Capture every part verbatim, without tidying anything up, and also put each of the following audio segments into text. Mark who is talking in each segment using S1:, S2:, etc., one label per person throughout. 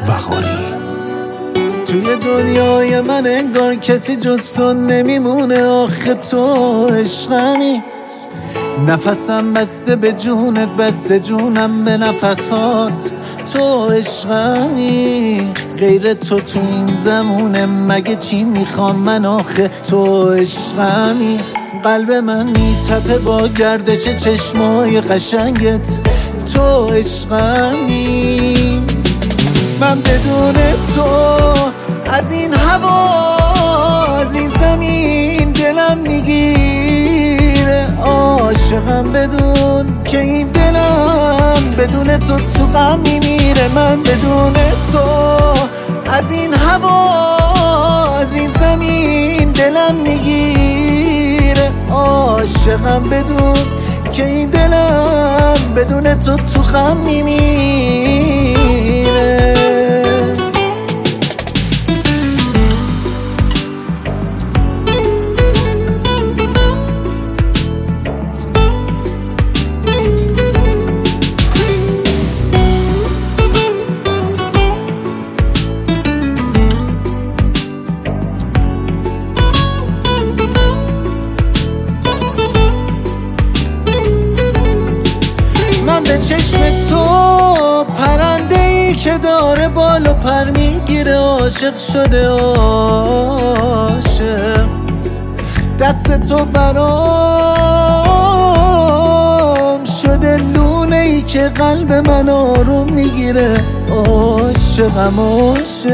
S1: وقاری.
S2: توی دنیای من انگار کسی جز تو نمیمونه، آخه تو عشقمی. نفسم بسته به جونت، بسته جونم به نفسات. تو عشقمی، غیر تو تو این زمونه مگه چی میخوام من، آخه تو عشقمی. قلب من میتپه با گردش چشمای قشنگت. تو عشقمی. من بدون تو از این هوا، از این زمین دلم میگیره. عاشقم بدون که این دلم بدون تو تو غم میمیره. من بدون تو از این هوا، از این زمین دلم میگیره. عاشقم بدون که این دلم بدون تو تو غم میمیره. من به چشم تو پرنده ای که داره بال و پر میگیره. عاشق شده عاشق، دست تو برام شده لونه ای که قلب من آروم میگیره. عاشقم عاشق.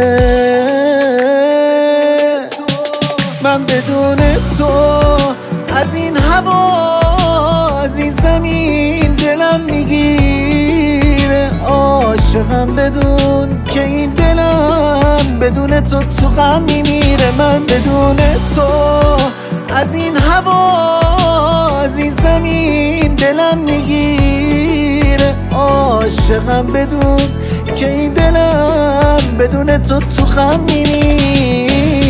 S2: من بدون تو از این هوا، از این زمین دلم میگیره. عاشقم بدون که این دلم بدون تو تو غم میمیره. من بدون تو از این هوا، از این زمین دلم میگیره. عاشقم بدون که این دلم بدون تو تو غم میمیره.